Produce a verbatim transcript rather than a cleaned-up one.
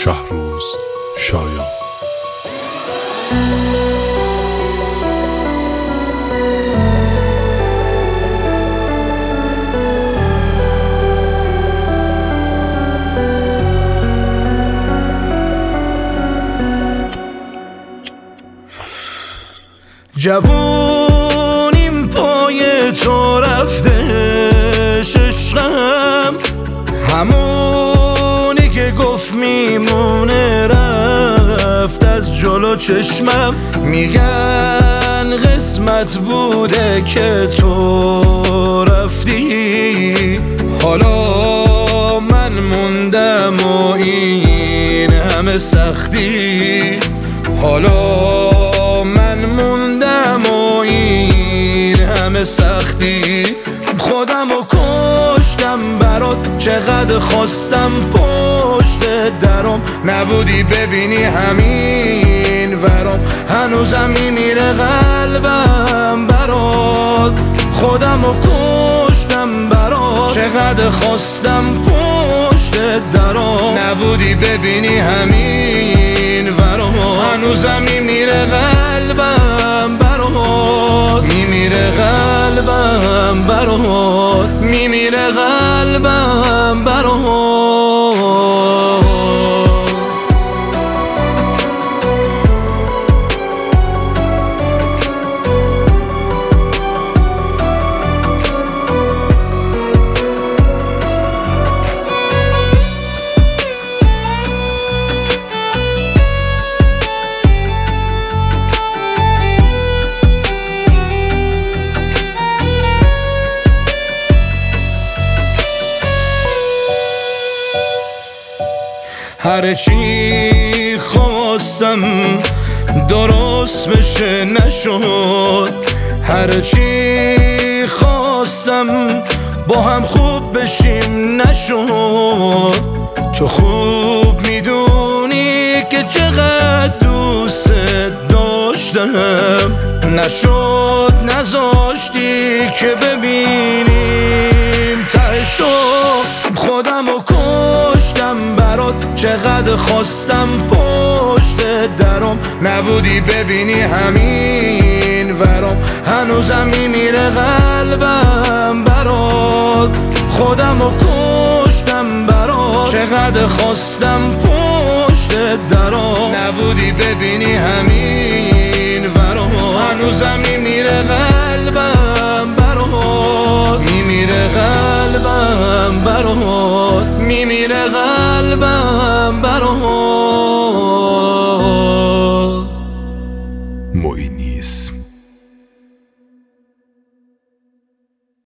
شهروز شایان. جوونیم پای تو رفته عشقم، همونی که گفت میمونه رفت از جلو چشمم. میگن قسمت بوده که تو رفتی، حالا من موندم و این همه سختی. حالا من موندم و این همه سختی. خودم و کشتم برات، چقدر خواستم پشت درم نبودی ببینی همین ورم. هنوزم میمیره قلبم برات، خودم و کشتم برات، چقدر خواستم پشت درم نبودی ببینی همین ورم. هنوزم میمیره قلبم برات، میمیره قلبم برات، میمیره قلبم برات. هر چی خواستم درست بشه نشد، هر چی خواستم با هم خوب بشیم نشد. تو خوب میدونی که چقدر دوست داشتم، نشد نذاشتی که ببینیم تهشو. خودم و کشتم برات، چقدر خواستم پشت درم نبودی ببینی همین ورم. هنوزم میمیره قلبم برات، خودم و کشتم برات، چقدر خواستم پشت درم نبودی ببینی همین ورم. هنوزم میمیره قلبم برات، میمیره قلبم برات، میمیره قلبم برات. معینیسم.